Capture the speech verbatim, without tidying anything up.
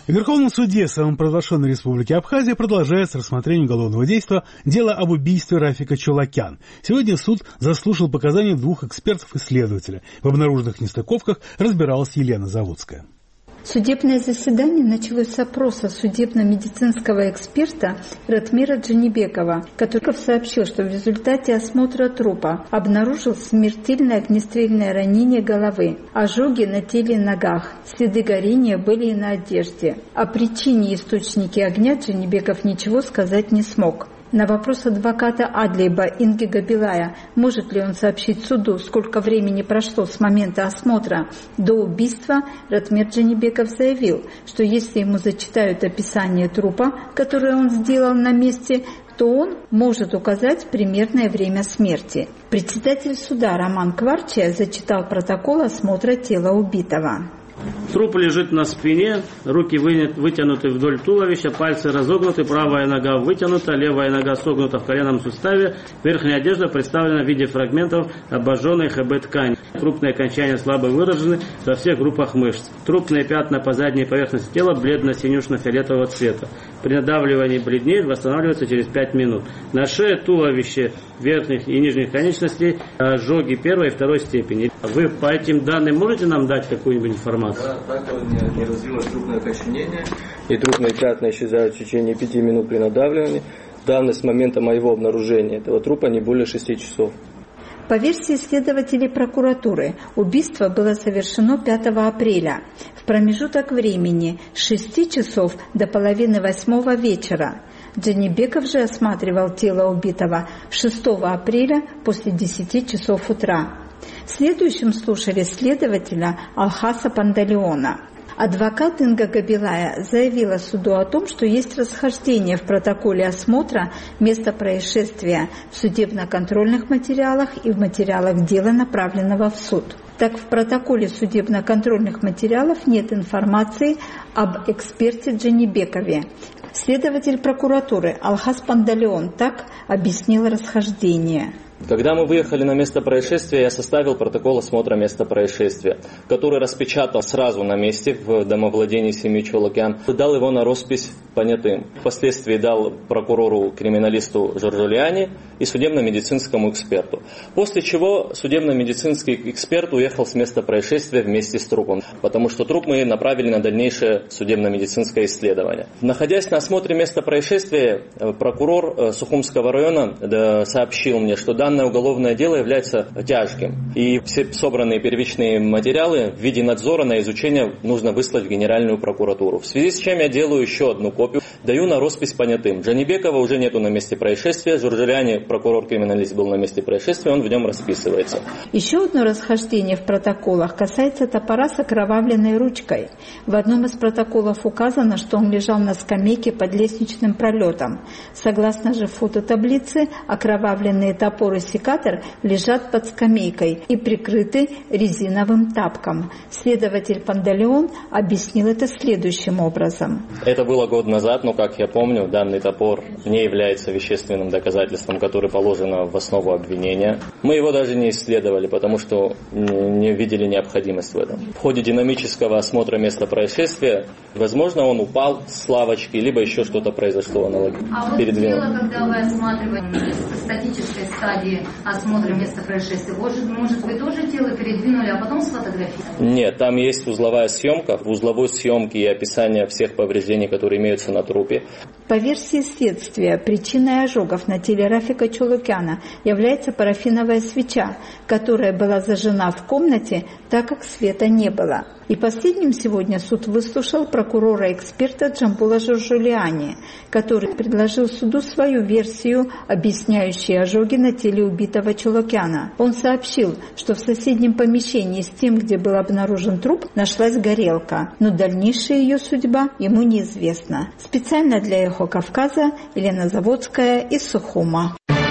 В Верховном суде самопровозглашенной Республики Абхазия продолжается рассмотрение уголовного дела дело об убийстве Рафика Чолакян. Сегодня суд заслушал показания двух экспертов и следователя. В обнаруженных нестыковках разбиралась Елена Заводская. Судебное заседание началось с опроса судебно-медицинского эксперта Ратмира Джанибекова, который сообщил, что в результате осмотра трупа обнаружил смертельное огнестрельное ранение головы, ожоги на теле и ногах, следы горения были и на одежде. О причине и источнике огня Джанибеков ничего сказать не смог. На вопрос адвоката Адлейба Инги Габилая, может ли он сообщить суду, сколько времени прошло с момента осмотра до убийства, Ратмир Джанибеков заявил, что если ему зачитают описание трупа, которое он сделал на месте, то он может указать примерное время смерти. Председатель суда Роман Кварчия зачитал протокол осмотра тела убитого. Труп лежит на спине, руки вытянуты вдоль туловища, пальцы разогнуты, правая нога вытянута, левая нога согнута в коленном суставе, верхняя одежда представлена в виде фрагментов обожженной ХБ-ткани. Крупные окончания слабо выражены во всех группах мышц. Трупные пятна по задней поверхности тела бледно-синюшно-фиолетового цвета. При надавливании бледнеет, восстанавливается через пять минут. На шее, туловище, верхних и нижних конечностей ожоги первой и второй степени. Вы по этим данным можете нам дать какую-нибудь информацию? Да, так не, не развилось трупное окоченение, и трупные пятна исчезают в течение пяти минут при надавливании. Давность момента моего обнаружения этого трупа не более шести часов. По версии следователей прокуратуры, убийство было совершено пятого апреля, в промежуток времени с шести часов до половины восьмого вечера. Джанибеков же осматривал тело убитого шестого апреля после десяти часов утра. Следующим слушали следователя Алхаса Пандалеона. Адвокат Инга Габилая заявила суду о том, что есть расхождение в протоколе осмотра места происшествия в судебно-контрольных материалах и в материалах дела, направленного в суд. Так, в протоколе судебно-контрольных материалов нет информации об эксперте Джанибекове. Следователь прокуратуры Алхас Пандалеон так объяснил расхождение. Когда мы выехали на место происшествия, я составил протокол осмотра места происшествия, который распечатал сразу на месте в домовладении семьи Чолакян, дал его на роспись понятым. Впоследствии дал прокурору-криминалисту Жоржулиани и судебно-медицинскому эксперту. После чего судебно-медицинский эксперт уехал с места происшествия вместе с трупом, потому что труп мы направили на дальнейшее судебно-медицинское исследование. Находясь на осмотре места происшествия, прокурор Сухумского района сообщил мне, что данное уголовное дело является тяжким, и все собранные первичные материалы в виде надзора на изучение нужно выслать в Генеральную прокуратуру. В связи с чем я делаю еще одну копию, даю на роспись понятым. Джанибекова уже нету на месте происшествия, Жоржуляни, прокурор-криминалист, был на месте происшествия, он в нем расписывается. Еще одно расхождение в протоколах касается топора с окровавленной ручкой. В одном из протоколов указано, что он лежал на скамейке под лестничным пролетом. Согласно же фототаблице, окровавленные топор и секатор лежат под скамейкой и прикрыты резиновым тапком. Следователь Пандалеон объяснил это следующим образом. Это было год назад, но, как я помню, данный топор не является вещественным доказательством, которое положено в основу обвинения. Мы его даже не исследовали, потому что не видели необходимость в этом. В ходе динамического осмотра места происшествия, возможно, он упал с лавочки, либо еще что-то произошло аналогично. А вот тело, когда вы осматриваете в статической стадии осмотра места происшествия, может, может вы тоже тело передвинули, а потом сфотографировали? Нет, там есть узловая съемка. В узловой съемке и описание всех повреждений, которые имеются на трупе. По версии следствия, причиной ожогов на теле Рафика Чолакяна является парафиновая свеча, которая была зажжена в комнате, так как света не было. И последним сегодня суд выслушал прокурора-эксперта Джамбула Жоржулиани, который предложил суду свою версию, объясняющую ожоги на теле убитого Чолакяна. Он сообщил, что в соседнем помещении с тем, где был обнаружен труп, нашлась горелка, но дальнейшая ее судьба ему неизвестна. Специально для «Эхо Кавказа» Елена Заводская из Сухума.